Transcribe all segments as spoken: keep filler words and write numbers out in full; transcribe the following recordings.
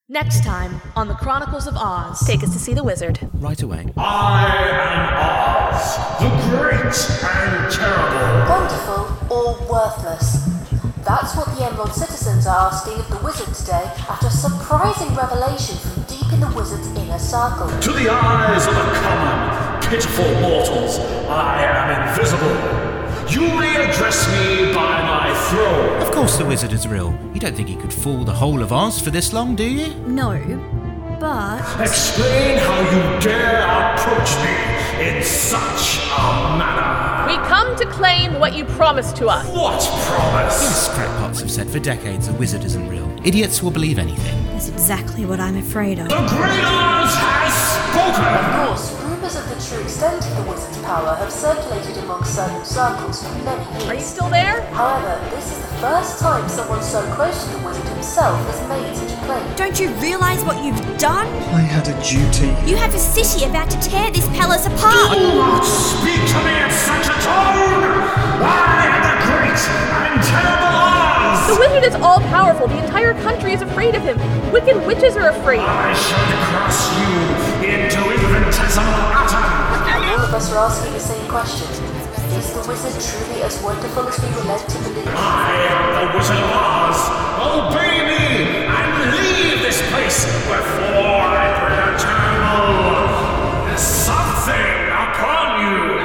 Next time on the Chronicles of Oz. Take us to see the wizard. Right away. I am Oz, the great and terrible. Wonderful or worthless? That's what the Emerald citizens are asking of the wizard today after a surprising revelation from deep in the wizard's inner circle. To the eyes of the common, pitiful mortals, I am invisible. You may address me by my throne. Of course the wizard is real. You don't think he could fool the whole of Oz for this long, do you? No, but... Explain how you dare approach me in such a manner. We come to claim what you promised to us. What promise? Yes, crackpots have said for decades a wizard isn't real. Idiots will believe anything. That's exactly what I'm afraid of. The Great Oz has spoken! Of course, rumours of the true extent of the wizard's power have circulated among certain circles for many years. Are you still there? However, this is the first time someone so close to the wizard himself has made such a claim. Don't you realise what you've done? I had a duty. You have a city about to tear this palace apart. Do not speak to me in such a tone! I am the great and terrible Oz! The wizard is all-powerful. The entire country is afraid of him. Wicked witches are afraid. I should crush you into infinitesimal atoms! All of us are asking the same question. Is the wizard truly as wonderful as we were led to believe? I am the Wizard of Oz! Obey me and leave this place before I bring a terrible something upon you!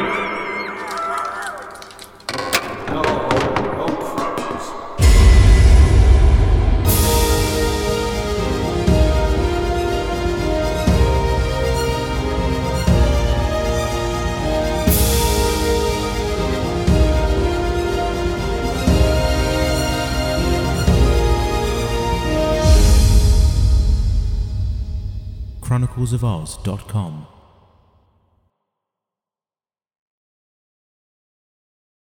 No, no problems. chronicles of oz dot com